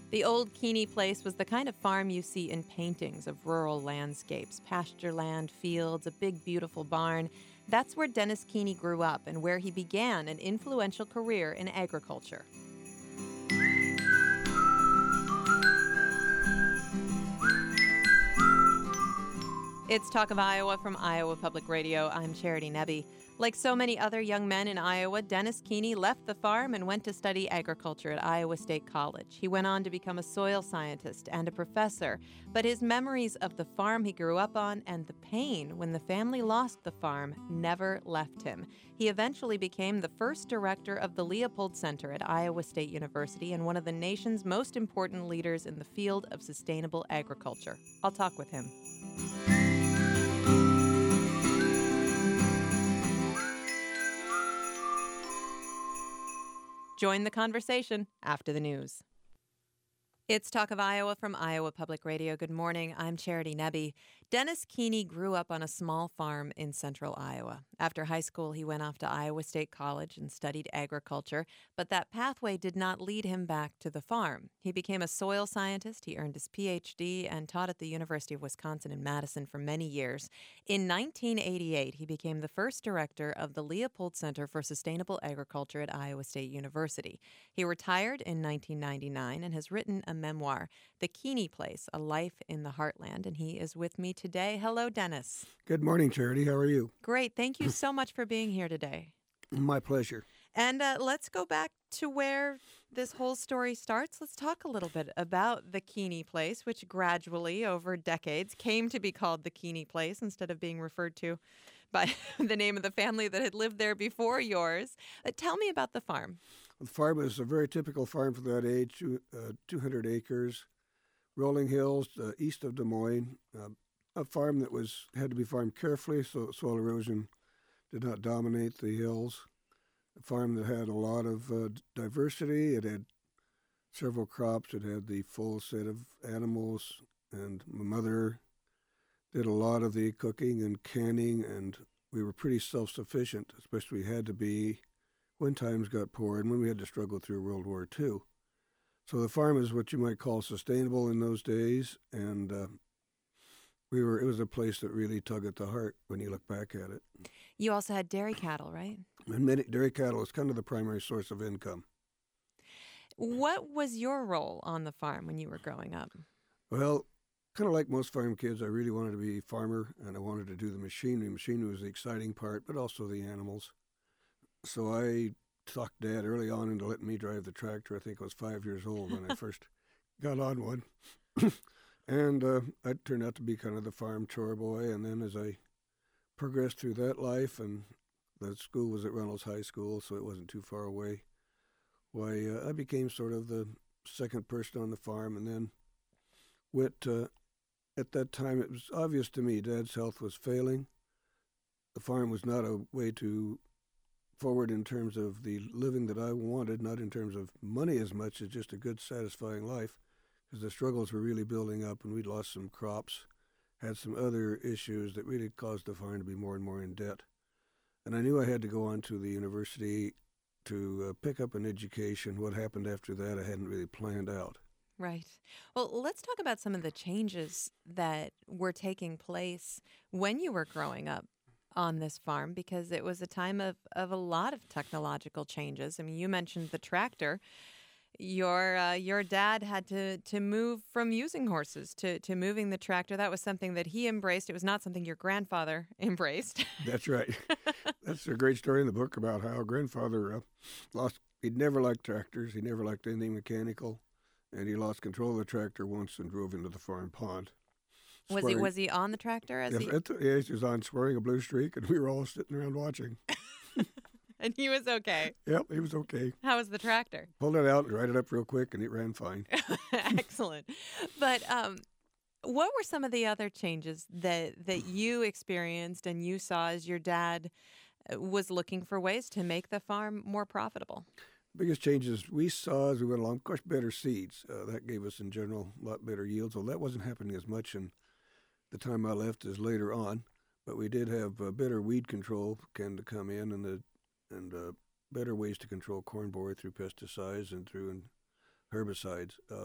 The old Keeney place was the kind of farm you see in paintings of rural landscapes, pasture land, fields, a big, beautiful barn. That's where Dennis Keeney grew up and where he began an influential career in agriculture. It's Talk of Iowa from Iowa Public Radio. I'm Charity Nebbe. Like so many other young men in Iowa, Dennis Keeney left the farm and went to study agriculture at Iowa State College. He went on to become a soil scientist and a professor, but his memories of the farm he grew up on and the pain when the family lost the farm never left him. He eventually became the first director of the Leopold Center at Iowa State University and one of the nation's most important leaders in the field of sustainable agriculture. I'll talk with him. Join the conversation after the news. It's Talk of Iowa from Iowa Public Radio. Good morning. I'm Charity Nebbe. Dennis Keeney grew up on a small farm in central Iowa. After high school, he went off to Iowa State College and studied agriculture, but that pathway did not lead him back to the farm. He became a soil scientist. He earned his Ph.D. and taught at the University of Wisconsin in Madison for many years. In 1988, he became the first director of the Leopold Center for Sustainable Agriculture at Iowa State University. He retired in 1999 and has written a memoir, The Keeney Place, A Life in the Heartland, and he is with me today. Hello, Dennis. Good morning, Charity. How are you? Great. Thank you so much for being here today. My pleasure. And let's go back to where this whole story starts. Let's talk a little bit about the Keeney Place, which gradually, over decades, came to be called the Keeney Place instead of being referred to by the name of the family that had lived there before yours. Tell me about the farm. The farm is a very typical farm for that age, 200 acres, rolling hills east of Des Moines, a farm that had to be farmed carefully so soil erosion did not dominate the hills. A farm that had a lot of diversity. It had several crops. It had the full set of animals, and my mother did a lot of the cooking and canning, and we were pretty self-sufficient, especially we had to be when times got poor and when we had to struggle through World War II. So the farm is what you might call sustainable in those days, and it was a place that really tugged at the heart when you look back at it. You also had dairy cattle, right? And dairy cattle is kind of the primary source of income. What was your role on the farm when you were growing up? Well, kind of like most farm kids, I really wanted to be a farmer, and I wanted to do the machinery. Machinery was the exciting part, but also the animals. So I talked Dad early on into letting me drive the tractor. I think I was 5 years old when I first got on one. And I turned out to be kind of the farm chore boy. And then as I progressed through that life, and the school was at Reynolds High School, so it wasn't too far away, I became sort of the second person on the farm. And then at that time, it was obvious to me Dad's health was failing. The farm was not a way to forward in terms of the living that I wanted, not in terms of money as much as just a good, satisfying life, because the struggles were really building up, and we'd lost some crops, had some other issues that really caused the farm to be more and more in debt. And I knew I had to go on to the university to pick up an education. What happened after that, I hadn't really planned out. Right. Well, let's talk about some of the changes that were taking place when you were growing up on this farm, because it was a time of a lot of technological changes. I mean, you mentioned the tractor. Your dad had to move from using horses to moving the tractor. That was something that he embraced. It was not something your grandfather embraced. That's right. That's a great story in the book about how grandfather he'd never liked tractors. He never liked anything mechanical. And he lost control of the tractor once and drove into the farm pond. Was he on the tractor? He was on, swearing a blue streak, and we were all sitting around watching. And he was okay? Yep, he was okay. How was the tractor? Pulled it out and dried it up real quick, and it ran fine. Excellent. But what were some of the other changes that you experienced and you saw as your dad was looking for ways to make the farm more profitable? Biggest changes we saw as we went along, of course, better seeds. That gave us, in general, a lot better yields. Well, that wasn't happening as much in the time I left as later on, but we did have better weed control began to come in, and better ways to control corn borer through pesticides and through herbicides.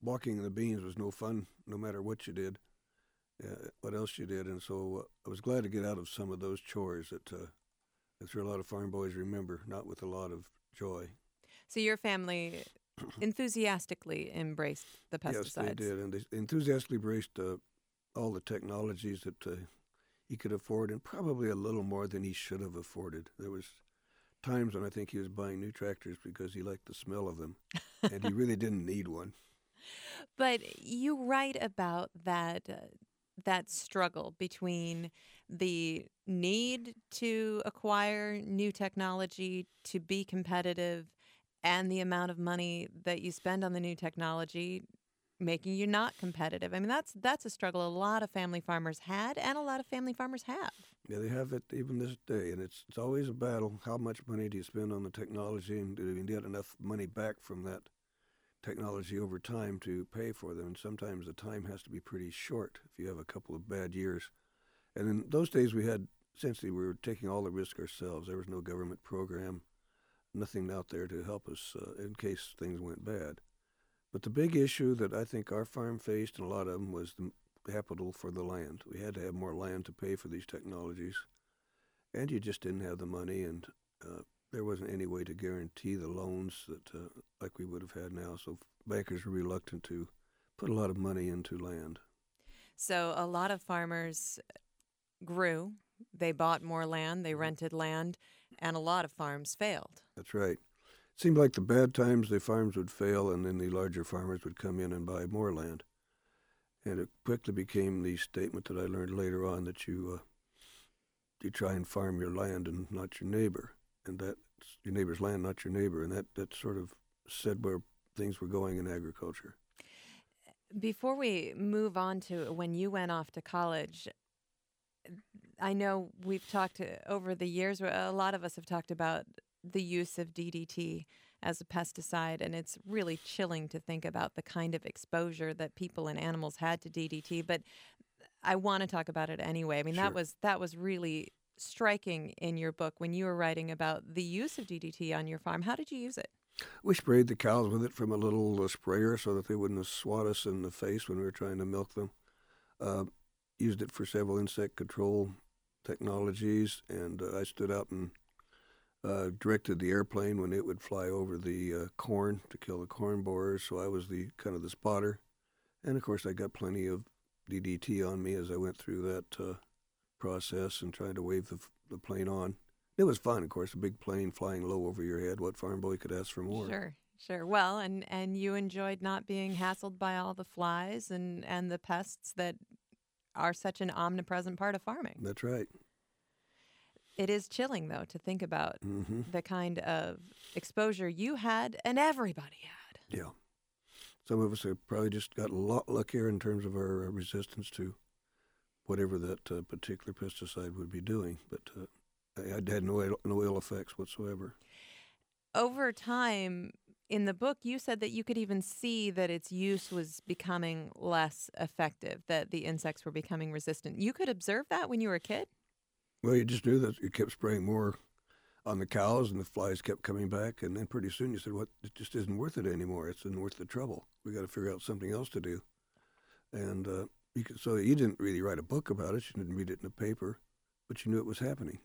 walking in the beans was no fun, no matter what you did, what else you did. And so I was glad to get out of some of those chores that I'm sure a lot of farm boys remember, not with a lot of joy. So your family enthusiastically embraced the pesticides. Yes, they did, and they enthusiastically embraced all the technologies that he could afford, and probably a little more than he should have afforded. There was times when I think he was buying new tractors because he liked the smell of them, and he really didn't need one. But you write about that struggle between the need to acquire new technology to be competitive and the amount of money that you spend on the new technology making you not competitive. I mean, that's a struggle a lot of family farmers had and a lot of family farmers have. Yeah, they have it even this day, and it's always a battle. How much money do you spend on the technology, and do you get enough money back from that technology over time to pay for them? And sometimes the time has to be pretty short if you have a couple of bad years. And in those days, we were taking all the risk ourselves. There was no government program, nothing out there to help us in case things went bad. But the big issue that I think our farm faced, and a lot of them, was the capital for the land. We had to have more land to pay for these technologies, and you just didn't have the money, and there wasn't any way to guarantee the loans that like we would have had now. So bankers were reluctant to put a lot of money into land. So a lot of farmers grew. They bought more land. They rented land, and a lot of farms failed. That's right. It seemed like the bad times, the farms would fail, and then the larger farmers would come in and buy more land. And it quickly became the statement that I learned later on that you try and farm your land and not your neighbor, and that's your neighbor's land, not your neighbor, and that sort of said where things were going in agriculture. Before we move on to when you went off to college, I know we've talked over the years, a lot of us have talked about the use of DDT as a pesticide, and it's really chilling to think about the kind of exposure that people and animals had to DDT, but I want to talk about it anyway. I mean, Sure. that was really striking in your book when you were writing about the use of DDT on your farm. How did you use it? We sprayed the cows with it from a little sprayer so that they wouldn't swat us in the face when we were trying to milk them. Used it for several insect control technologies, and I stood out and directed the airplane when it would fly over the corn to kill the corn borers. So I was the kind of the spotter, and of course I got plenty of DDT on me as I went through that process and trying to wave the plane on. It was fun, of course, a big plane flying low over your head. What farm boy could ask for more? Sure. Well, and you enjoyed not being hassled by all the flies and the pests that are such an omnipresent part of farming. That's right. It is chilling, though, to think about the kind of exposure you had and everybody had. Yeah. Some of us have probably just got a lot luckier in terms of our resistance to whatever that particular pesticide would be doing, but I had no ill effects whatsoever. Over time, in the book, you said that you could even see that its use was becoming less effective, that the insects were becoming resistant. You could observe that when you were a kid? Well, you just knew that you kept spraying more on the cows, and the flies kept coming back, and then pretty soon you said, "What? It just isn't worth it anymore. It's not worth the trouble. We got to figure out something else to do." And so you didn't really write a book about it. You didn't read it in the paper, but you knew it was happening.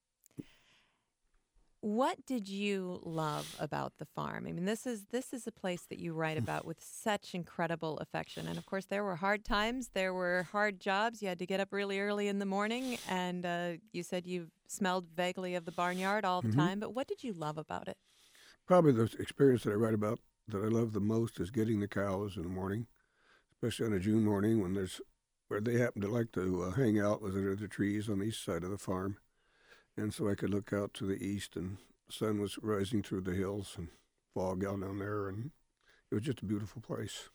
What did you love about the farm? I mean, this is a place that you write about with such incredible affection. And of course, there were hard times. There were hard jobs. You had to get up really early in the morning. And you said you smelled vaguely of the barnyard all the time. But what did you love about it? Probably the experience that I write about that I love the most is getting the cows in the morning, especially on a June morning where they happen to like to hang out was under the trees on the east side of the farm. And so I could look out to the east, and the sun was rising through the hills and fog out down there, and it was just a beautiful place.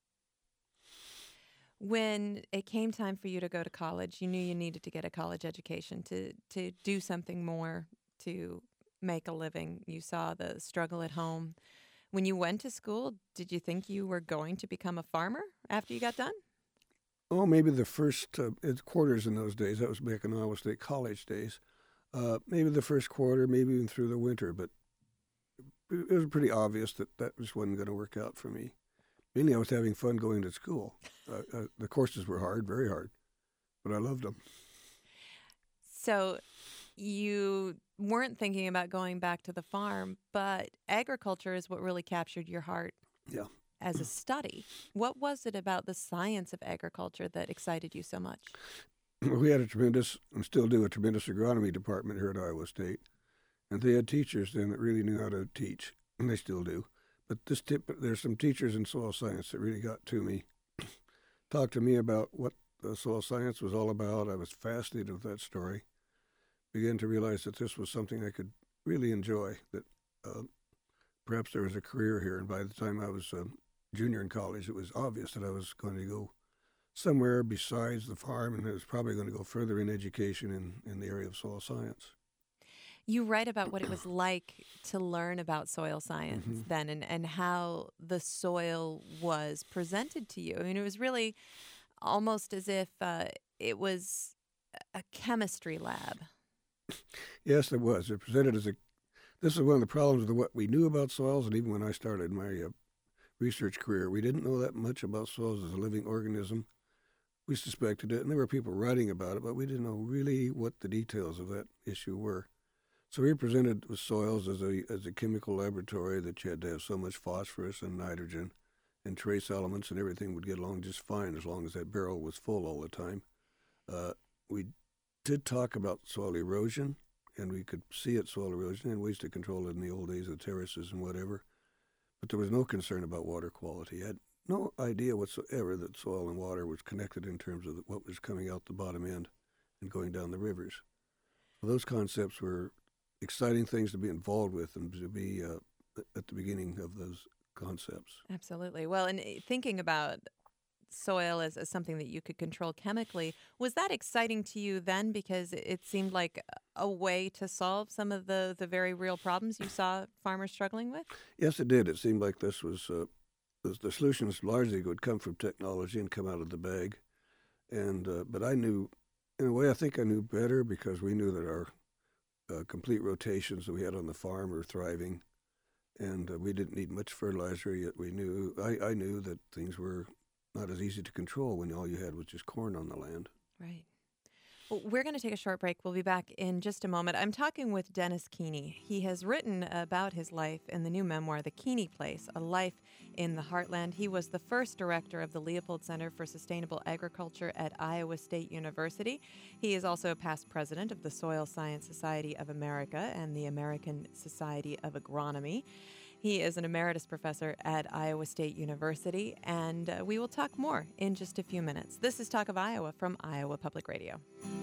When it came time for you to go to college, you knew you needed to get a college education to do something more, to make a living. You saw the struggle at home. When you went to school, did you think you were going to become a farmer after you got done? Oh, maybe the first quarters in those days. That was back in Iowa State College days. Maybe the first quarter, maybe even through the winter, but it was pretty obvious that just wasn't going to work out for me. Mainly I was having fun going to school. The courses were hard, very hard, but I loved them. So you weren't thinking about going back to the farm, but agriculture is what really captured your heart Yeah. as a study. What was it about the science of agriculture that excited you so much? We had a tremendous, and still do, a tremendous agronomy department here at Iowa State. And they had teachers then that really knew how to teach, and they still do. But there's some teachers in soil science that really got to me. Talked to me about what soil science was all about. I was fascinated with that story. Began to realize that this was something I could really enjoy, that perhaps there was a career here. And by the time I was a junior in college, it was obvious that I was going to go somewhere besides the farm, and I was probably going to go further in education in the area of soil science. You write about what it was like to learn about soil science Mm-hmm. then and how the soil was presented to you. I mean, it was really almost as if it was a chemistry lab. Yes, it was. It presented as this is one of the problems with what we knew about soils, and even when I started my research career, we didn't know that much about soils as a living organism. We suspected it, and there were people writing about it, but we didn't know really what the details of that issue were. So we presented with soils as a chemical laboratory that you had to have so much phosphorus and nitrogen and trace elements, and everything would get along just fine as long as that barrel was full all the time. We did talk about soil erosion, and we could see soil erosion and ways to control it in the old days with terraces and whatever. But there was no concern about water quality. I had no idea whatsoever that soil and water was connected in terms of what was coming out the bottom end and going down the rivers. Well, those concepts were exciting things to be involved with and to be at the beginning of those concepts. Absolutely. Well, and thinking about soil as something that you could control chemically, was that exciting to you then because it seemed like a way to solve some of the very real problems you saw farmers struggling with? Yes, it did. It seemed like this was the solutions largely would come from technology and come out of the bag. And but I knew, in a way, I think I knew better because we knew that our complete rotations that we had on the farm were thriving, and we didn't need much fertilizer. Yet I knew that things were not as easy to control when all you had was just corn on the land. Right. Well, we're going to take a short break. We'll be back in just a moment. I'm talking with Dennis Keeney. He has written about his life in the new memoir, The Keeney Place, A Life in the Heartland. He was the first director of the Leopold Center for Sustainable Agriculture at Iowa State University. He is also a past president of the Soil Science Society of America and the American Society of Agronomy. He is an emeritus professor at Iowa State University, and we will talk more in just a few minutes. This is Talk of Iowa from Iowa Public Radio.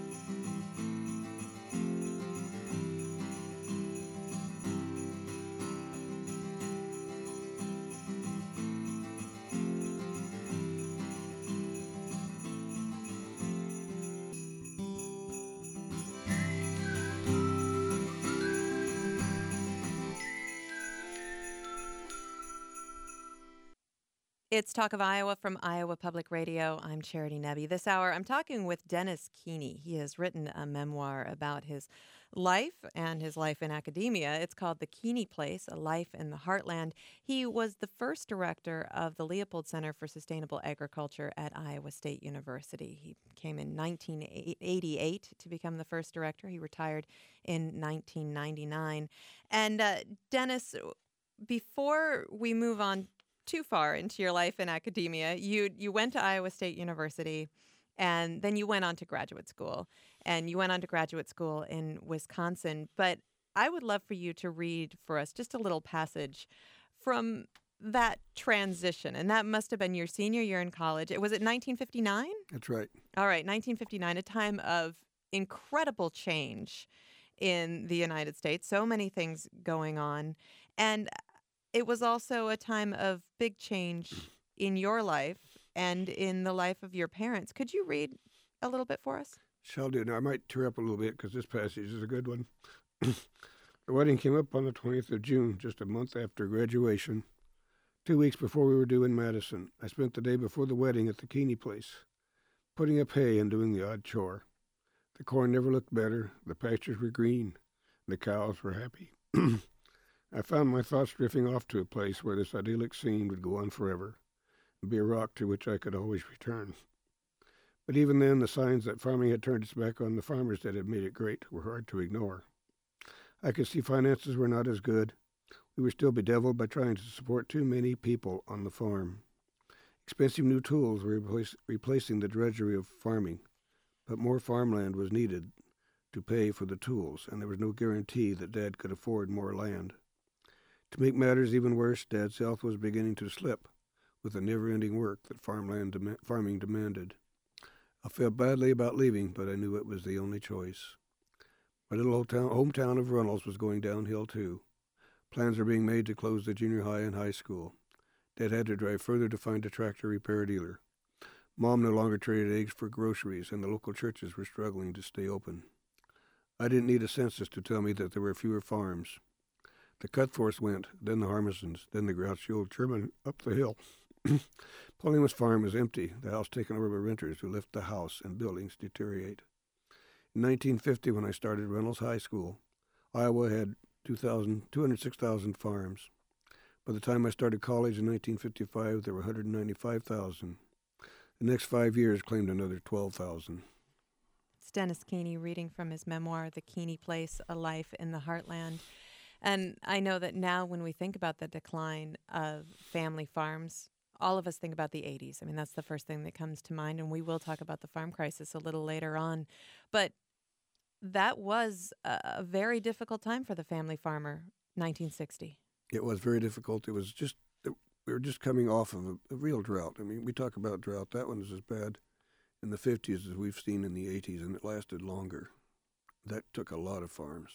It's Talk of Iowa from Iowa Public Radio. I'm Charity Nebbe. This hour, I'm talking with Dennis Keeney. He has written a memoir about his life and his life in academia. It's called The Keeney Place, A Life in the Heartland. He was the first director of the Leopold Center for Sustainable Agriculture at Iowa State University. He came in 1988 to become the first director. He retired in 1999. And Dennis, before we move on too far into your life in academia, you went to Iowa State University, and then you went on to graduate school. And you went on to graduate school in Wisconsin. But I would love for you to read for us just a little passage from that transition. And that must have been your senior year in college. Was it 1959? That's right. All right, 1959, a time of incredible change in the United States. So many things going on. And it was also a time of big change in your life and in the life of your parents. Could you read a little bit for us? Shall do. Now, I might tear up a little bit because this passage is a good one. The wedding came up on the 20th of June, just a month after graduation. 2 weeks before we were due in Madison, I spent the day before the wedding at the Keeney Place, putting up hay and doing the odd chore. The corn never looked better, the pastures were green, the cows were happy. I found my thoughts drifting off to a place where this idyllic scene would go on forever. and be a rock to which I could always return. But even then, the signs that farming had turned its back on the farmers that had made it great were hard to ignore. I could see finances were not as good. We were still bedeviled by trying to support too many people on the farm. Expensive new tools were replacing the drudgery of farming, but more farmland was needed to pay for the tools, and there was no guarantee that Dad could afford more land. To make matters even worse, Dad's health was beginning to slip with the never-ending work that farming demanded. I felt badly about leaving, but I knew it was the only choice. My little hometown of Runnels was going downhill, too. Plans were being made to close the junior high and high school. Dad had to drive further to find a tractor repair dealer. Mom no longer traded eggs for groceries, and the local churches were struggling to stay open. I didn't need a census to tell me that there were fewer farms. The Cutforths went, then the Harmisons, then the grouchy old German up the hill. Polymus Farm was empty, the house taken over by renters who left the house and buildings deteriorate. In 1950, when I started Reynolds High School, Iowa had 206,000 farms. By the time I started college in 1955, there were 195,000. The next 5 years claimed another 12,000. It's Dennis Keeney reading from his memoir, The Keeney Place, A Life in the Heartland. And I know that now when we think about the decline of family farms, all of us think about the 80s. I mean, that's the first thing that comes to mind, and we will talk about the farm crisis a little later on. But that was a very difficult time for the family farmer, 1960. It was very difficult. It was just, we were just coming off of a real drought. I mean, we talk about drought. That one was as bad in the 50s as we've seen in the 80s, and it lasted longer. That took a lot of farms.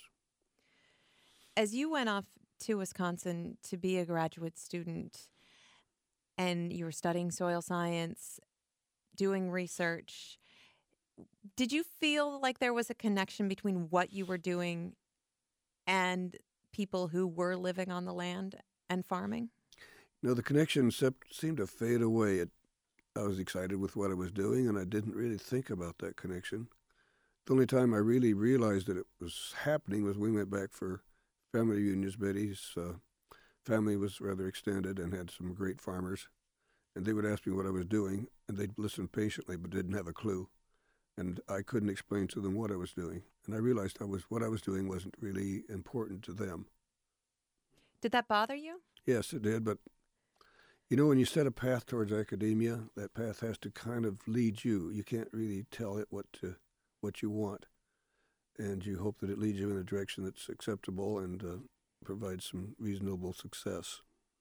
As you went off to Wisconsin to be a graduate student, and you were studying soil science, doing research, did you feel like there was a connection between what you were doing and people who were living on the land and farming? No, the connection seemed to fade away. I was excited with what I was doing, and I didn't really think about that connection. The only time I really realized that it was happening was when we went back for family reunions. Betty's family was rather extended and had some great farmers, and they would ask me what I was doing, and they'd listen patiently but didn't have a clue, and I couldn't explain to them what I was doing, and I realized what I was doing wasn't really important to them. Did that bother you? Yes, it did, but you know, when you set a path towards academia, that path has to kind of lead you. You can't really tell it what you want, and you hope that it leads you in a direction that's acceptable and provides some reasonable success.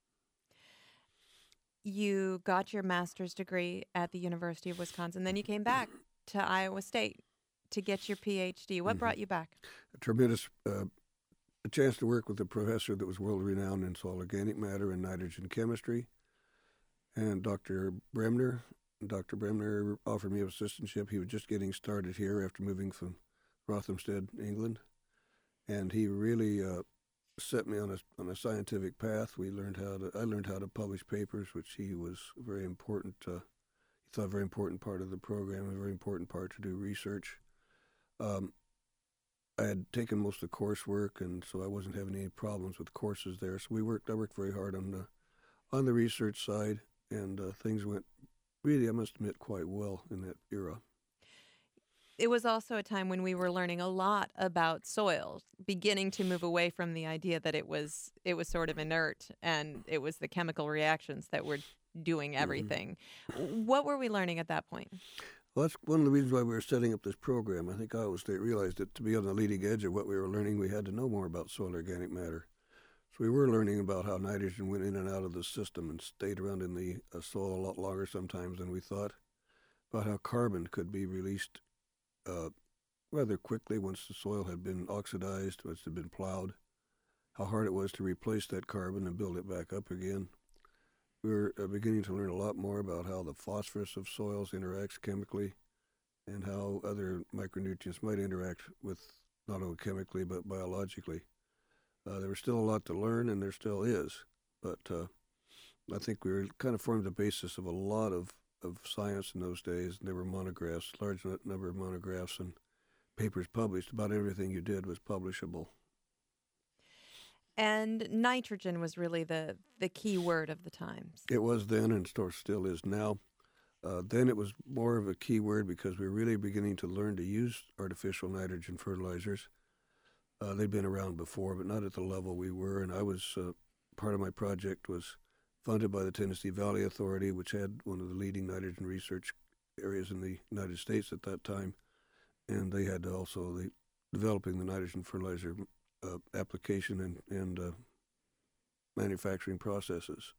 You got your master's degree at the University of Wisconsin. Then you came back to Iowa State to get your PhD. What brought you back? A tremendous a chance to work with a professor that was world-renowned in soil organic matter and nitrogen chemistry, and Dr. Bremner. Dr. Bremner offered me an assistantship. He was just getting started here after moving from Rothamsted, England, and he really set me on a scientific path. I learned how to publish papers, which he was very important. He thought a very important part of the program, a very important part to do research. I had taken most of the coursework, and so I wasn't having any problems with courses there. So I worked very hard on the research side, and things went really, I must admit, quite well in that era. It was also a time when we were learning a lot about soil, beginning to move away from the idea that it was sort of inert and it was the chemical reactions that were doing everything. Mm-hmm. What were we learning at that point? Well, that's one of the reasons why we were setting up this program. I think Iowa State realized that to be on the leading edge of what we were learning, we had to know more about soil organic matter. So we were learning about how nitrogen went in and out of the system and stayed around in the soil a lot longer sometimes than we thought, about how carbon could be released rather quickly once the soil had been oxidized, once it had been plowed, how hard it was to replace that carbon and build it back up again. We were beginning to learn a lot more about how the phosphorus of soils interacts chemically and how other micronutrients might interact with not only chemically but biologically. There was still a lot to learn, and there still is, but I think we were kind of formed the basis of a lot of science in those days, and there were monographs, large number of monographs and papers published. About everything you did was publishable. And nitrogen was really the key word of the times. It was then and still is now. Then it was more of a key word because we were really beginning to learn to use artificial nitrogen fertilizers. They'd been around before, but not at the level we were. And I was part of my project was funded by the Tennessee Valley Authority, which had one of the leading nitrogen research areas in the United States at that time. And they had also developing the nitrogen fertilizer application and manufacturing processes.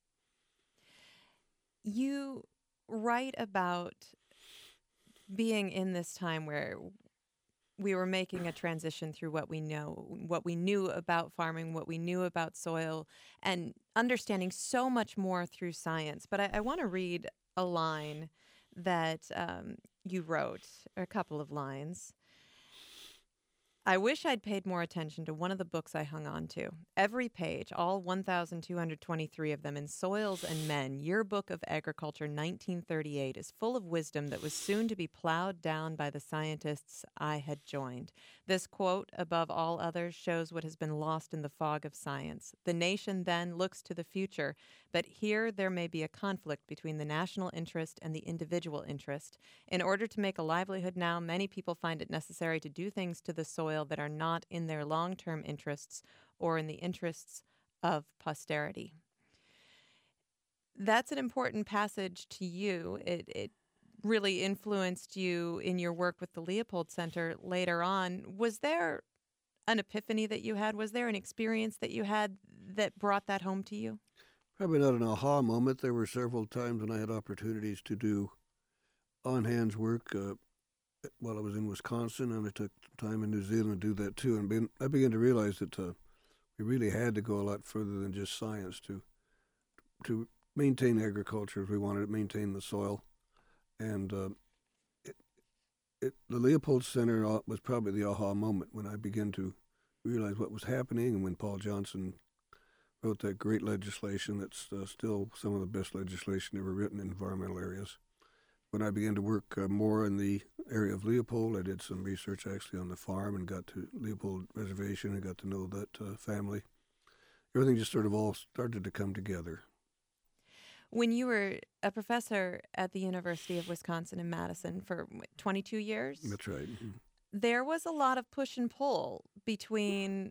You write about being in this time where we were making a transition through what we knew about farming, what we knew about soil, and understanding so much more through science. But I want to read a line that you wrote, or a couple of lines. I wish I'd paid more attention to one of the books I hung on to. Every page, all 1,223 of them in Soils and Men, Yearbook of Agriculture 1938, is full of wisdom that was soon to be plowed down by the scientists I had joined. This quote, above all others, shows what has been lost in the fog of science. The nation then looks to the future, but here there may be a conflict between the national interest and the individual interest. In order to make a livelihood now, many people find it necessary to do things to the soil that are not in their long-term interests or in the interests of posterity. That's an important passage to you. It really influenced you in your work with the Leopold Center later on. Was there an epiphany that you had? Was there an experience that you had that brought that home to you? Probably not an aha moment. There were several times when I had opportunities to do on-hands work while I was in Wisconsin, and I took time in New Zealand to do that too. And I began to realize that we really had to go a lot further than just science to maintain agriculture if we wanted to maintain the soil. And the Leopold Center was probably the aha moment when I began to realize what was happening, and when Paul Johnson wrote that great legislation that's still some of the best legislation ever written in environmental areas. When I began to work more in the area of Leopold, I did some research actually on the farm and got to Leopold Reservation and got to know that family. Everything just sort of all started to come together. When you were a professor at the University of Wisconsin in Madison for 22 years? That's right. Mm-hmm. There was a lot of push and pull between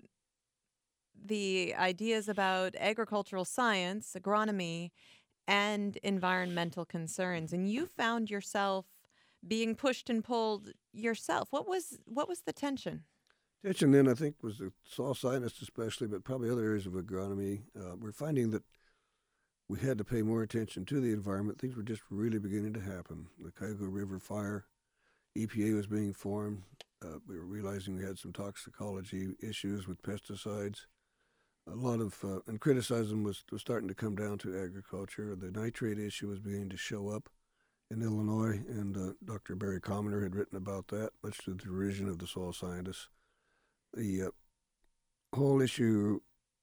the ideas about agricultural science, agronomy, and environmental concerns. And you found yourself being pushed and pulled yourself. What was the tension? Tension then, I think, was the soil scientists especially, but probably other areas of agronomy. We're finding that we had to pay more attention to the environment. Things were just really beginning to happen. The Cuyahoga River fire, EPA was being formed. We were realizing we had some toxicology issues with pesticides. A lot of and criticism was starting to come down to agriculture. The nitrate issue was beginning to show up in Illinois, and Dr. Barry Commoner had written about that, much to the derision of the soil scientists. The whole issue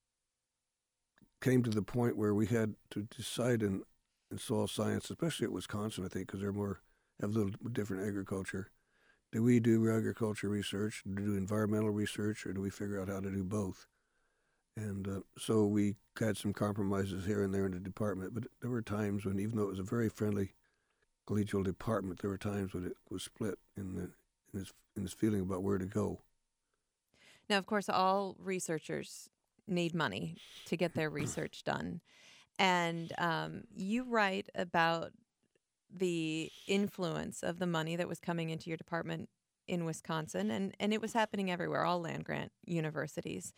came to the point where we had to decide in soil science, especially at Wisconsin, I think, because have a little different agriculture. Do we do agriculture research, do environmental research, or do we figure out how to do both? And so we had some compromises here and there in the department, but there were times when, even though it was a very friendly collegial department, there were times when it was split in its feeling about where to go. Now, of course, all researchers need money to get their research done. And you write about the influence of the money that was coming into your department in Wisconsin, and it was happening everywhere, all land-grant universities.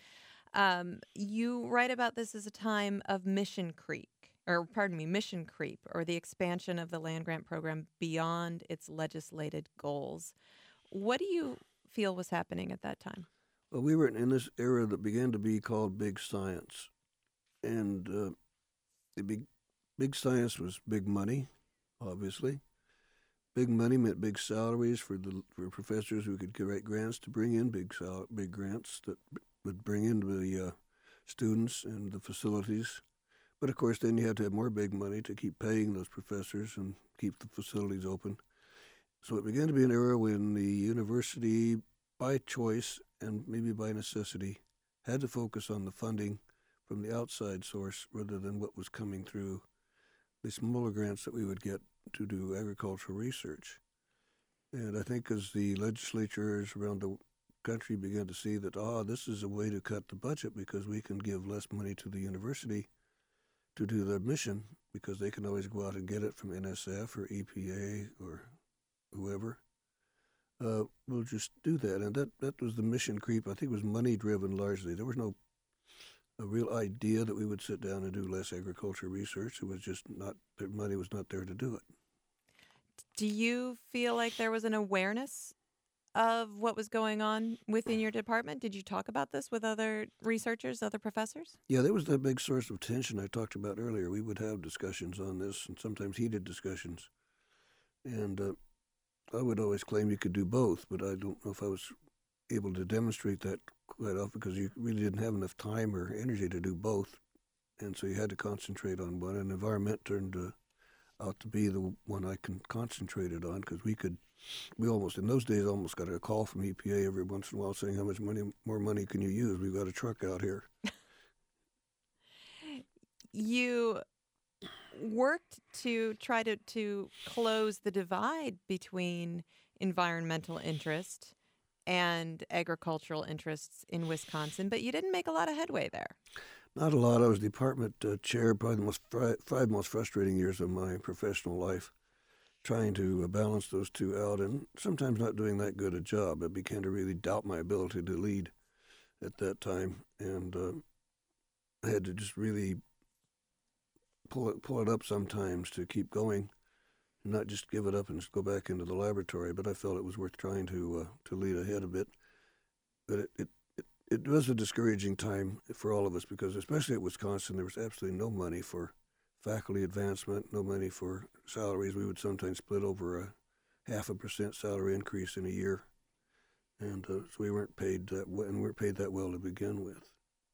You write about this as a time of mission creep, or the expansion of the land-grant program beyond its legislated goals. What do you feel was happening at that time? Well, we were in this era that began to be called big science. And big science was big money, obviously. Big money meant big salaries for professors who could write grants to bring in big grants that would bring in the students and the facilities. But of course, then you had to have more big money to keep paying those professors and keep the facilities open. So it began to be an era when the university, by choice and maybe by necessity, had to focus on the funding from the outside source rather than what was coming through the smaller grants that we would get to do agricultural research. And I think as the legislatures around the country began to see that, this is a way to cut the budget because we can give less money to the university to do their mission because they can always go out and get it from NSF or EPA or whoever. We'll just do that. And that was the mission creep. I think it was money-driven largely. There was no a real idea that we would sit down and do less agriculture research. It was just not, the money was not there to do it. Do you feel like there was an awareness of what was going on within your department? Did you talk about this with other researchers, other professors? Yeah, there was that big source of tension I talked about earlier. We would have discussions on this, and sometimes heated discussions. And I would always claim you could do both, but I don't know if I was able to demonstrate that quite often because you really didn't have enough time or energy to do both. And so you had to concentrate on one. And environment turned out to be the one I concentrated on because we almost, in those days, almost got a call from EPA every once in a while saying, how much more money can you use? We've got a truck out here. You worked to try to close the divide between environmental interest and agricultural interests in Wisconsin, but you didn't make a lot of headway there. Not a lot. I was department chair, probably the five most frustrating years of my professional life, trying to balance those two out and sometimes not doing that good a job. I began to really doubt my ability to lead at that time, and I had to just really pull it up sometimes to keep going, and not just give it up and just go back into the laboratory. But I felt it was worth trying to lead ahead a bit. But it was a discouraging time for all of us because, especially at Wisconsin, there was absolutely no money for faculty advancement, no money for salaries. We would sometimes split over a 0.5% salary increase in a year, and so we weren't paid that well, and weren't paid that well to begin with.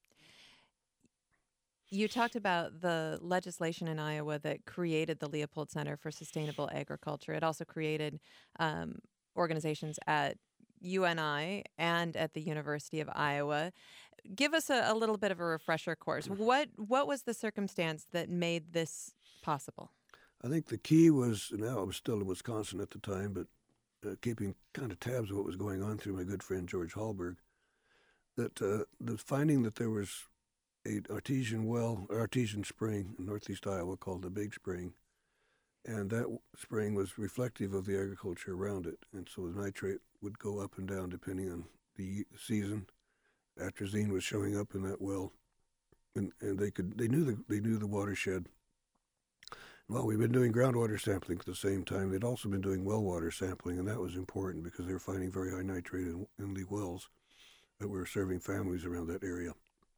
You talked about the legislation in Iowa that created the Leopold Center for Sustainable Agriculture. It also created organizations at UNI and at the University of Iowa. Give us a little bit of a refresher course. What was the circumstance that made this possible? I think the key was, now I was still in Wisconsin at the time, but keeping kind of tabs of what was going on through my good friend George Hallberg, that the finding that there was an artesian spring in northeast Iowa called the Big Spring, and that spring was reflective of the agriculture around it, and so the nitrate would go up and down depending on the season. Atrazine was showing up in that well, and they knew the watershed. Well, we've been doing groundwater sampling at the same time. They'd also been doing well water sampling, and that was important because they were finding very high nitrate in the wells that were serving families around that area.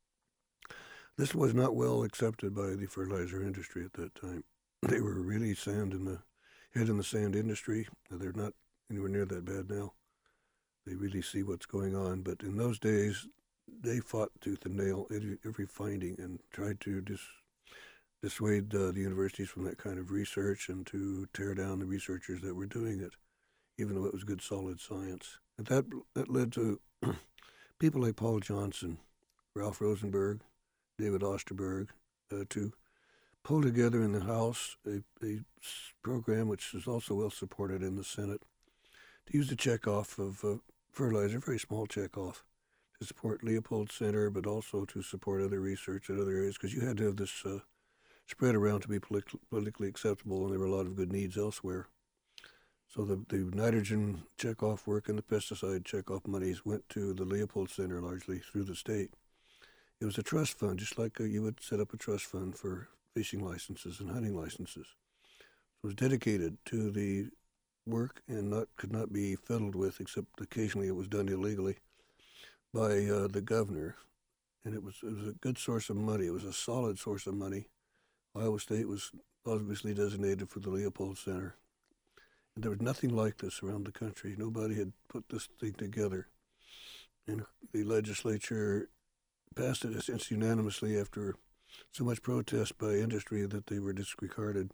This was not well accepted by the fertilizer industry at that time. They were really head in the sand industry. They're not anywhere near that bad now. They really see what's going on. But in those days, they fought tooth and nail every finding and tried to dissuade the universities from that kind of research and to tear down the researchers that were doing it, even though it was good, solid science. And that led to people like Paul Johnson, Ralph Rosenberg, David Osterberg, to pull together in the House a program which is also well supported in the Senate to use the checkoff of fertilizer, a very small checkoff, to support Leopold Center, but also to support other research in other areas, because you had to have this spread around to be politically acceptable, and there were a lot of good needs elsewhere. So the nitrogen checkoff work and the pesticide checkoff monies went to the Leopold Center largely through the state. It was a trust fund, just like you would set up a trust fund for fishing licenses and hunting licenses. It was dedicated to the work and could not be fiddled with, except occasionally it was done illegally by the governor. And it was a good source of money. It was a solid source of money. Iowa State was obviously designated for the Leopold Center. And there was nothing like this around the country. Nobody had put this thing together. And the legislature passed it unanimously after so much protest by industry that they were discredited.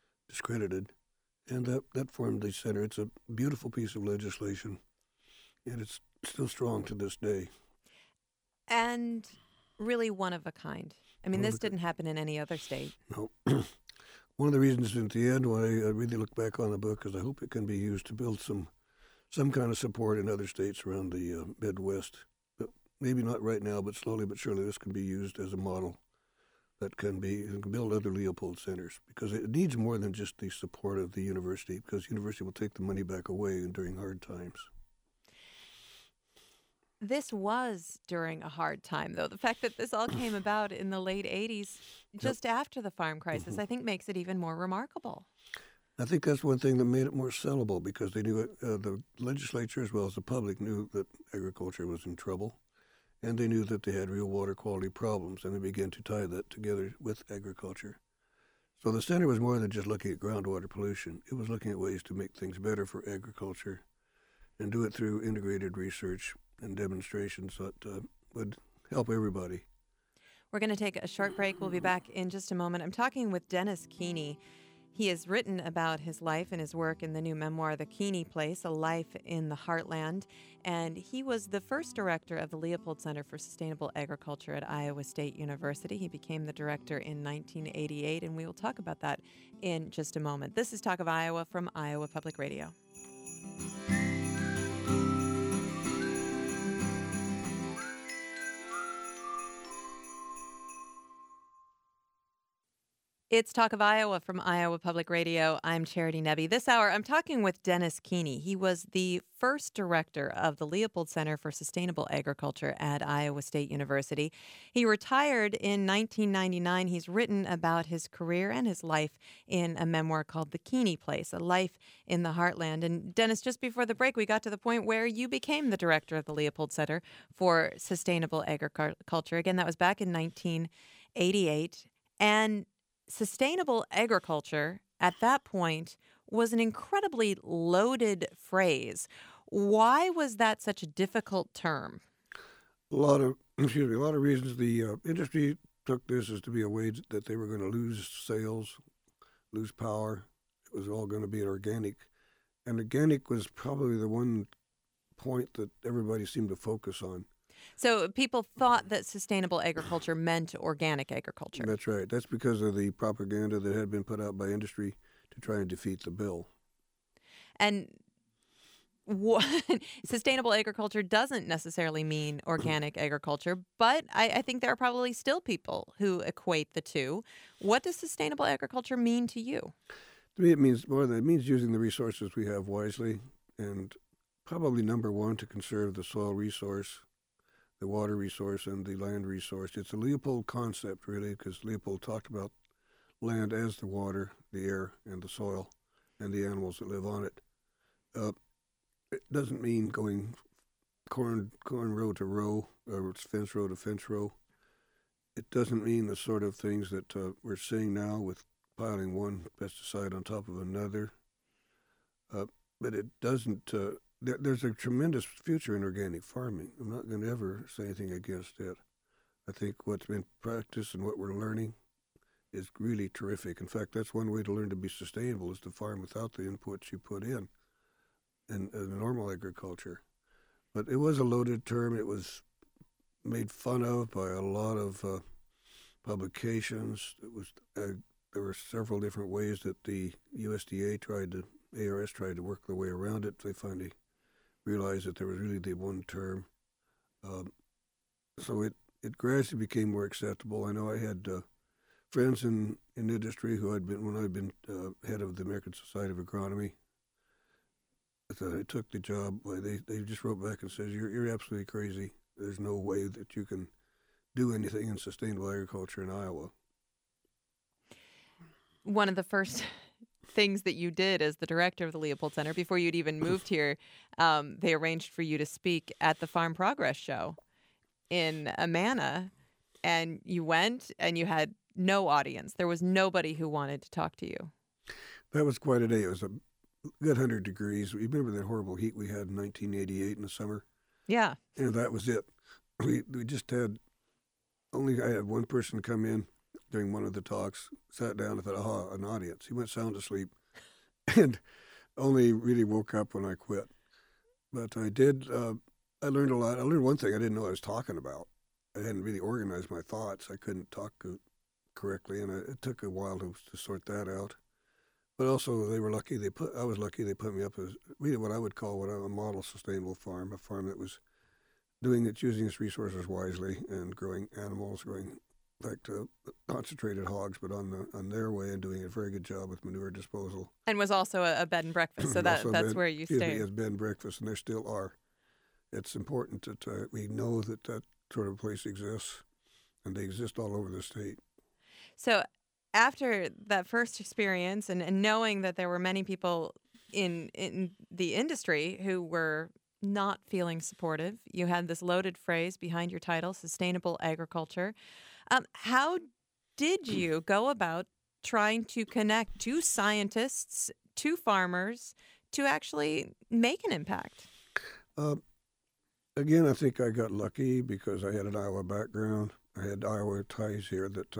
And that formed the center. It's a beautiful piece of legislation, and it's still strong to this day. And really one of a kind. I mean, One of this a kind. didn't happen in any other state. No. One of the reasons at the end why I really look back on the book is I hope it can be used to build some kind of support in other states around the Midwest. But maybe not right now, but slowly but surely this can be used as a model that can build other Leopold centers, because it needs more than just the support of the university, because the university will take the money back away during hard times. This was during a hard time, though. The fact that this all came about in the late 80s, just after the farm crisis, I think makes it even more remarkable. I think that's one thing that made it more sellable, because they knew the legislature as well as the public knew that agriculture was in trouble, and they knew that they had real water quality problems, and they began to tie that together with agriculture. So the center was more than just looking at groundwater pollution. It was looking at ways to make things better for agriculture and do it through integrated research and demonstrations that would help everybody. We're going to take a short break. We'll be back in just a moment. I'm talking with Dennis Keeney. He has written about his life and his work in the new memoir, The Keeney Place, A Life in the Heartland. And he was the first director of the Leopold Center for Sustainable Agriculture at Iowa State University. He became the director in 1988, and we will talk about that in just a moment. This is Talk of Iowa from Iowa Public Radio. It's Talk of Iowa from Iowa Public Radio. I'm Charity Nebbe. This hour, I'm talking with Dennis Keeney. He was the first director of the Leopold Center for Sustainable Agriculture at Iowa State University. He retired in 1999. He's written about his career and his life in a memoir called The Keeney Place, A Life in the Heartland. And Dennis, just before the break, we got to the point where you became the director of the Leopold Center for Sustainable Agriculture. Again, that was back in 1988. And sustainable agriculture at that point was an incredibly loaded phrase. Why was that such a difficult term? A lot of reasons. The industry took this as to be a way that they were going to lose sales, lose power. It was all going to be organic. And organic was probably the one point that everybody seemed to focus on. So people thought that sustainable agriculture meant organic agriculture. That's right. That's because of the propaganda that had been put out by industry to try and defeat the bill. And sustainable agriculture doesn't necessarily mean organic agriculture, but I think there are probably still people who equate the two. What does sustainable agriculture mean to you? To me, it means more than it means using the resources we have wisely, and probably number one, to conserve the soil resource, the water resource, and the land resource. It's a Leopold concept, really, because Leopold talked about land as the water, the air, and the soil, and the animals that live on it. It doesn't mean going corn row to row, or fence row to fence row. It doesn't mean the sort of things that we're seeing now with piling one pesticide on top of another. But it doesn't... There's a tremendous future in organic farming. I'm not going to ever say anything against it. I think what's been practiced and what we're learning is really terrific. In fact, that's one way to learn to be sustainable, is to farm without the inputs you put in normal agriculture. But it was a loaded term. It was made fun of by a lot of publications. There were several different ways that the ARS tried to work their way around it. They finally realized that there was really the one term. So it gradually became more acceptable. I know I had friends in industry who when I'd been head of the American Society of Agronomy, that I took the job. They just wrote back and said, "You're absolutely crazy. There's no way that you can do anything in sustainable agriculture in Iowa." One of the first things that you did as the director of the Leopold Center, before you'd even moved here, they arranged for you to speak at the Farm Progress Show in Amana, and you went and you had no audience. There was nobody who wanted to talk to you. That was quite a day. It was a good 100 degrees. You remember that horrible heat we had in 1988 in the summer? Yeah. And that was it. We just had I had one person come in during one of the talks, sat down and thought, an audience. He went sound asleep and only really woke up when I quit. But I did, I learned a lot. I learned one thing I didn't know I was talking about. I hadn't really organized my thoughts. I couldn't talk correctly, and it took a while to sort that out. But also, they were lucky. I was lucky. They put me up as really what I would call a model sustainable farm, a farm that was using its resources wisely and growing animals, growing concentrated hogs, but on their way, and doing a very good job with manure disposal. And was also a bed and breakfast, so that's where you stayed. Yes, bed and breakfast, and there still are. It's important that we know that sort of place exists, and they exist all over the state. So after that first experience and knowing that there were many people in the industry who were not feeling supportive, you had this loaded phrase behind your title, sustainable agriculture. How did you go about trying to connect to scientists, to farmers, to actually make an impact? Again, I think I got lucky because I had an Iowa background. I had Iowa ties here that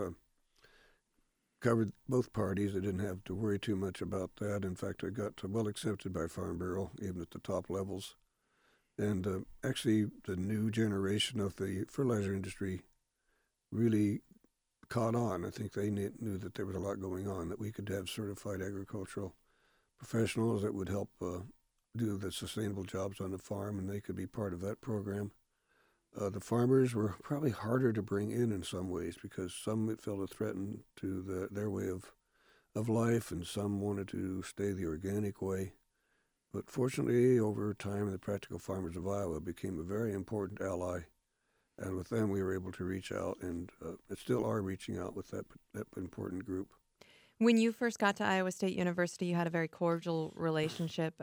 covered both parties. I didn't have to worry too much about that. In fact, I got well accepted by Farm Bureau, even at the top levels. And actually, the new generation of the fertilizer industry really caught on. I think they knew that there was a lot going on, that we could have certified agricultural professionals that would help do the sustainable jobs on the farm, and they could be part of that program. The farmers were probably harder to bring in some ways because some felt a threat to their way of life, and some wanted to stay the organic way. But fortunately, over time, the Practical Farmers of Iowa became a very important ally. And with them, we were able to reach out, and still are reaching out with that important group. When you first got to Iowa State University, you had a very cordial relationship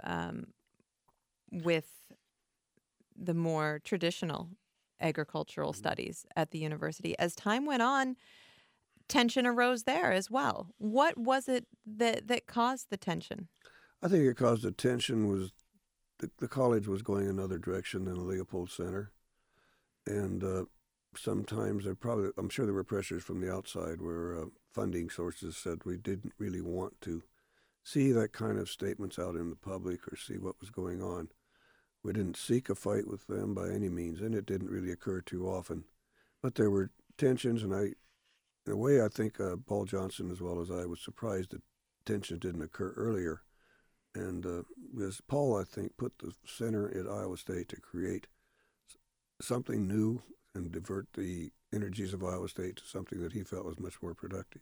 with the more traditional agricultural studies at the university. As time went on, tension arose there as well. What was it that caused the tension? I think it caused the tension was the college was going another direction than the Leopold Center. And sometimes I'm sure there were pressures from the outside where funding sources said we didn't really want to see that kind of statements out in the public or see what was going on. We didn't seek a fight with them by any means, and it didn't really occur too often. But there were tensions, and in a way, I think Paul Johnson, as well as I, was surprised that tensions didn't occur earlier. And because Paul, I think, put the center at Iowa State to create something new and divert the energies of Iowa State to something that he felt was much more productive.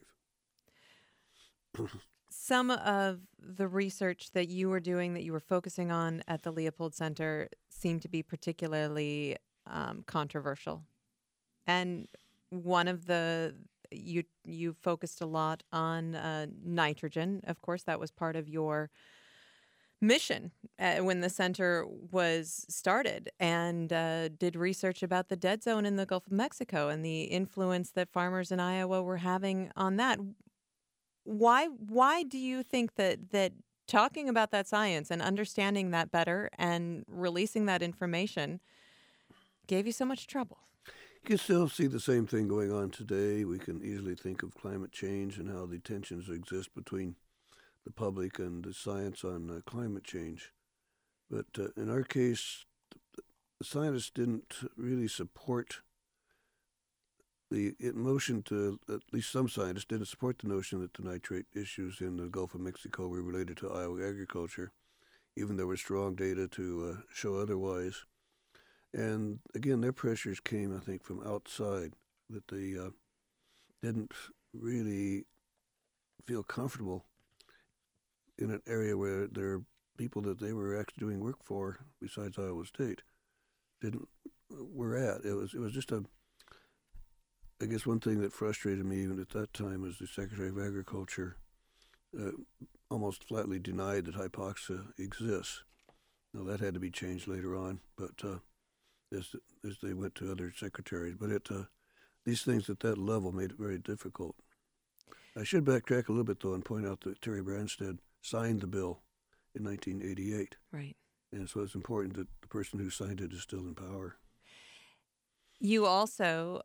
Some of the research that you were doing, that you were focusing on at the Leopold Center, seemed to be particularly controversial. And one of you focused a lot on nitrogen. Of course, that was part of your mission when the center was started, and did research about the dead zone in the Gulf of Mexico and the influence that farmers in Iowa were having on that. Why do you think that talking about that science and understanding that better and releasing that information gave you so much trouble? You can still see the same thing going on today. We can easily think of climate change and how the tensions exist between the public and the science on climate change. But in our case, the scientists didn't really support the notion at least some scientists didn't support the notion that the nitrate issues in the Gulf of Mexico were related to Iowa agriculture, even there was strong data to show otherwise. And again, their pressures came, I think, from outside, that they didn't really feel comfortable in an area where there are people that they were actually doing work for, besides Iowa State, were at. It was just I guess one thing that frustrated me even at that time was the Secretary of Agriculture almost flatly denied that hypoxia exists. Now that had to be changed later on, but as they went to other secretaries. But these things at that level made it very difficult. I should backtrack a little bit, though, and point out that Terry Branstad signed the bill in 1988. Right. And so it's important that the person who signed it is still in power. You also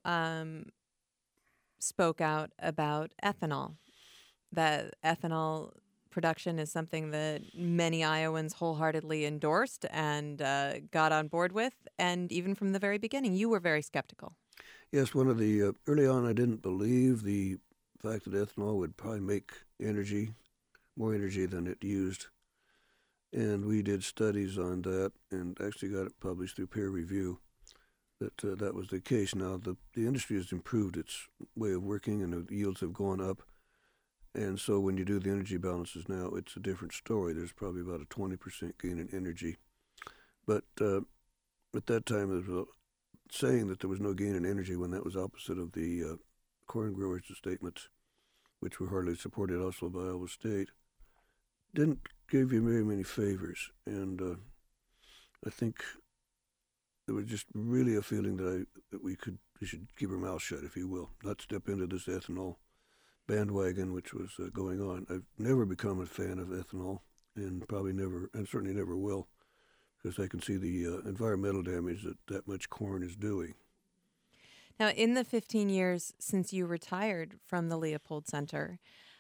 spoke out about ethanol. That ethanol production is something that many Iowans wholeheartedly endorsed and got on board with. And even from the very beginning, you were very skeptical. Yes, one of the early on, I didn't believe the fact that ethanol would probably make more energy than it used, and we did studies on that, and actually got it published through peer review. That was the case. Now the industry has improved its way of working, and the yields have gone up. And so when you do the energy balances now, it's a different story. There's probably about a 20% gain in energy. But at that time, there was saying that there was no gain in energy when that was opposite of the corn growers' statements, which were hardly supported also by Iowa State. Didn't give you very many favors. And I think there was just really a feeling that we should keep our mouth shut, if you will, not step into this ethanol bandwagon, which was going on. I've never become a fan of ethanol, and probably never, and certainly never will, because I can see the environmental damage that much corn is doing. Now, in the 15 years since you retired from the Leopold Center,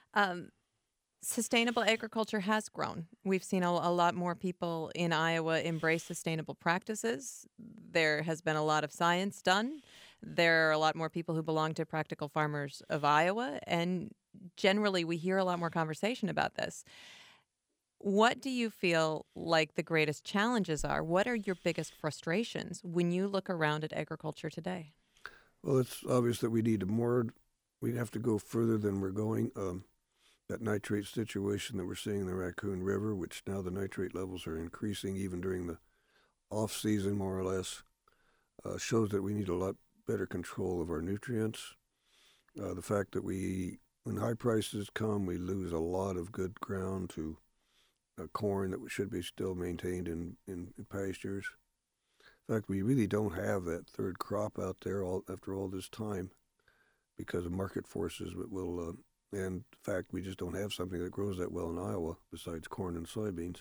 sustainable agriculture has grown. We've seen a lot more people in Iowa embrace sustainable practices. There has been a lot of science done. There are a lot more people who belong to Practical Farmers of Iowa, and generally we hear a lot more conversation about this. What do you feel like the greatest challenges are? What are your biggest frustrations when you look around at agriculture today? Well, it's obvious that we need more. We have to go further than we're going. That nitrate situation that we're seeing in the Raccoon River, which now the nitrate levels are increasing even during the off season, more or less, shows that we need a lot better control of our nutrients. The fact that when high prices come, we lose a lot of good ground to corn that should be still maintained in pastures. In fact, we really don't have that third crop out there after all this time because of market forces that will, and in fact, we just don't have something that grows that well in Iowa besides corn and soybeans.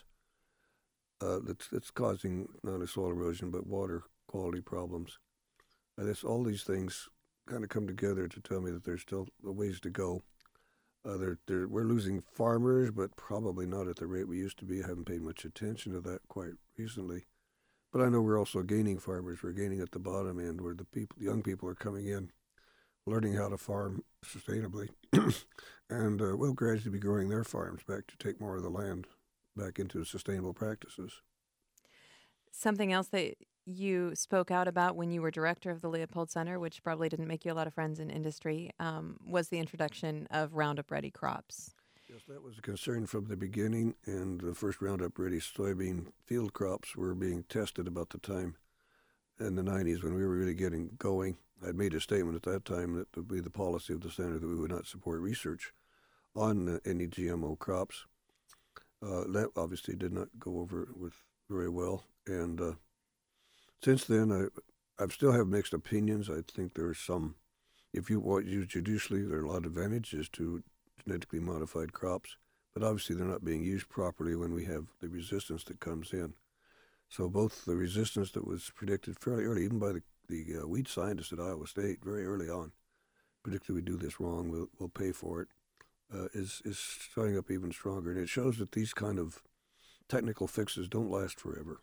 That's causing not only soil erosion but water quality problems. All these things kind of come together to tell me that there's still a ways to go. We're losing farmers, but probably not at the rate we used to be. I haven't paid much attention to that quite recently. But I know we're also gaining farmers. We're gaining at the bottom end where the young people are coming in, learning how to farm sustainably, and will gradually be growing their farms back to take more of the land back into sustainable practices. Something else that you spoke out about when you were director of the Leopold Center, which probably didn't make you a lot of friends in industry, was the introduction of Roundup Ready crops. Yes, that was a concern from the beginning, and the first Roundup Ready soybean field crops were being tested about the time in the 90s when we were really getting going. I'd made a statement at that time that it would be the policy of the center that we would not support research on any GMO crops. That obviously did not go over with very well, and since then I still have mixed opinions. I think there's some, if you use judicially, there are a lot of advantages to genetically modified crops, but obviously they're not being used properly when we have the resistance that comes in. So both the resistance that was predicted fairly early, even by the wheat scientists at Iowa State very early on, predicted we do this wrong, we'll pay for it, is showing up even stronger. And it shows that these kind of technical fixes don't last forever.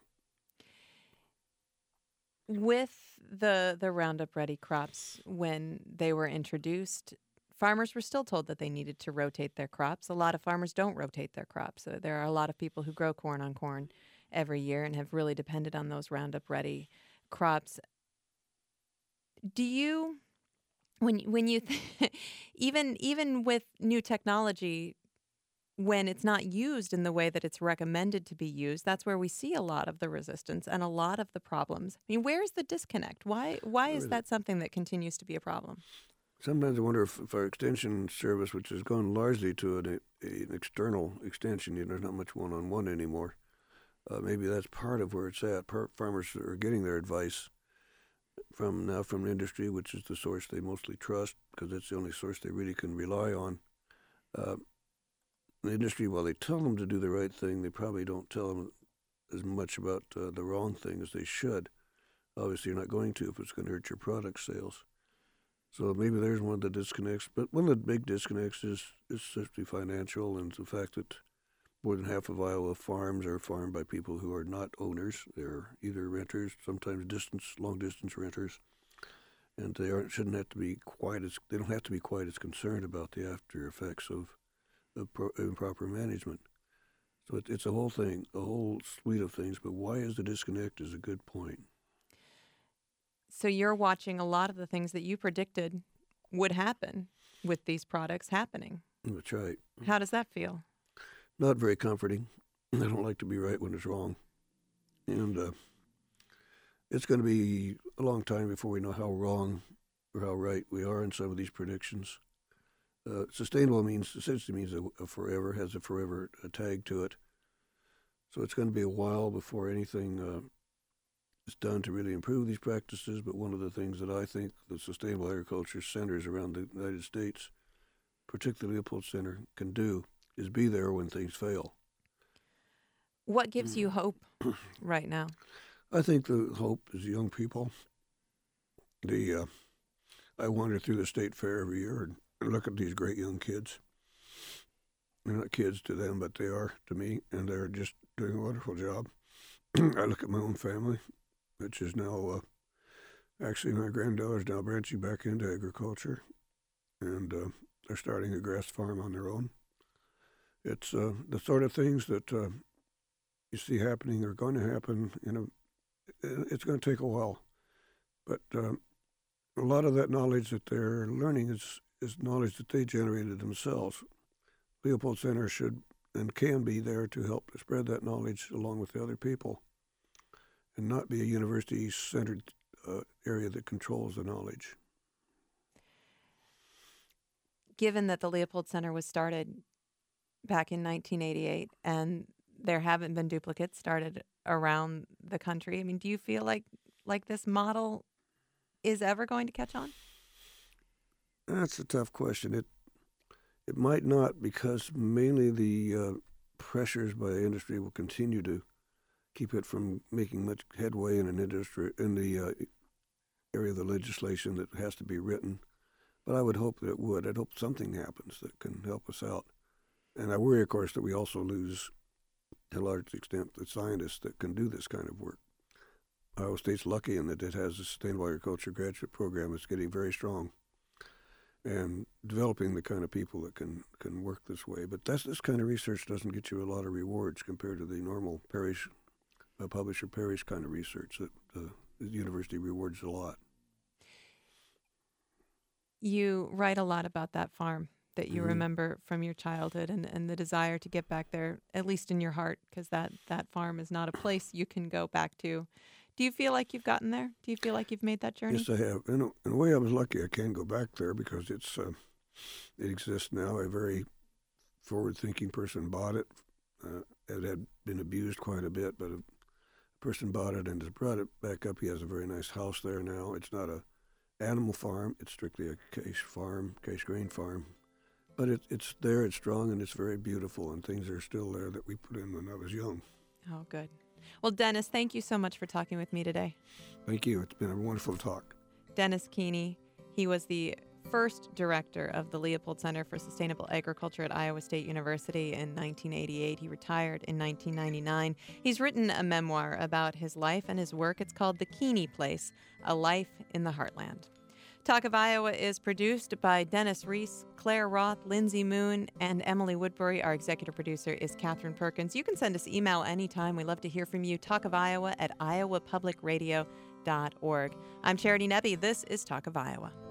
With the Roundup Ready crops, when they were introduced, farmers were still told that they needed to rotate their crops. A lot of farmers don't rotate their crops. So there are a lot of people who grow corn on corn every year and have really depended on those Roundup Ready crops. Do you, when you even with new technology, when it's not used in the way that it's recommended to be used, that's where we see a lot of the resistance and a lot of the problems. I mean, where's the disconnect? Why is that something that continues to be a problem? Sometimes I wonder if our extension service, which has gone largely to an external extension, there's not much one-on-one anymore. Maybe that's part of where it's at. Farmers are getting their advice from industry, which is the source they mostly trust because it's the only source they really can rely on. The industry, while they tell them to do the right thing, they probably don't tell them as much about the wrong thing as they should. Obviously, you're not going to if it's going to hurt your product sales. So maybe there's one of the disconnects. But one of the big disconnects is simply financial, and the fact that more than half of Iowa farms are farmed by people who are not owners. They're either renters, sometimes long-distance renters. and shouldn't have to be they don't have to be quite as concerned about the after effects of improper management. So it's a whole thing, a whole suite of things. But why is the disconnect is a good point. So you're watching a lot of the things that you predicted would happen with these products happening. That's right. How does that feel? Not very comforting. I don't like to be right when it's wrong. And it's going to be a long time before we know how wrong or how right we are in some of these predictions. Sustainable essentially means a forever, has a forever tag to it. So it's going to be a while before anything is done to really improve these practices. But one of the things that I think the Sustainable Agriculture Centers around the United States, particularly Leopold Center, can do is be there when things fail. What gives you hope right now? I think the hope is young people. I wander through the state fair every year and look at these great young kids. They're not kids to them, but they are to me, and they're just doing a wonderful job. I look at my own family, which is now, actually my granddaughter's now branching back into agriculture, and they're starting a grass farm on their own. It's the sort of things that you see happening are going to happen. It's going to take a while, but a lot of that knowledge that they're learning is knowledge that they generated themselves. Leopold Center should and can be there to help spread that knowledge along with the other people, and not be a university-centered area that controls the knowledge. Given that the Leopold Center was started back in 1988 and there haven't been duplicates started around the country, I mean, do you feel like this model is ever going to catch on? That's a tough question. It might not, because mainly the pressures by industry will continue to keep it from making much headway in the area of the legislation that has to be written. But I would hope that it would. I'd hope something happens that can help us out. And I worry, of course, that we also lose, to a large extent, the scientists that can do this kind of work. Iowa State's lucky in that it has a Sustainable Agriculture graduate program that's getting very strong and developing the kind of people that can work this way. But this kind of research doesn't get you a lot of rewards compared to the normal parish, publisher parish kind of research that the university rewards a lot. You write a lot about that farm that you remember from your childhood and the desire to get back there, at least in your heart, because that farm is not a place you can go back to. Do you feel like you've gotten there? Do you feel like you've made that journey? Yes, I have. In a way, I was lucky I can go back there because it exists now. A very forward-thinking person bought it. It had been abused quite a bit, but a person bought it and has brought it back up. He has a very nice house there now. It's not a animal farm. It's strictly a case grain farm. But it's there, it's strong, and it's very beautiful, and things are still there that we put in when I was young. Oh, good. Well, Dennis, thank you so much for talking with me today. Thank you. It's been a wonderful talk. Dennis Keeney, he was the first director of the Leopold Center for Sustainable Agriculture at Iowa State University in 1988. He retired in 1999. He's written a memoir about his life and his work. It's called The Keeney Place, A Life in the Heartland. Talk of Iowa is produced by Dennis Reese, Claire Roth, Lindsay Moon, and Emily Woodbury. Our executive producer is Catherine Perkins. You can send us email anytime. We love to hear from you. talkofiowa@iowapublicradio.org. I'm Charity Nebbe. This is Talk of Iowa.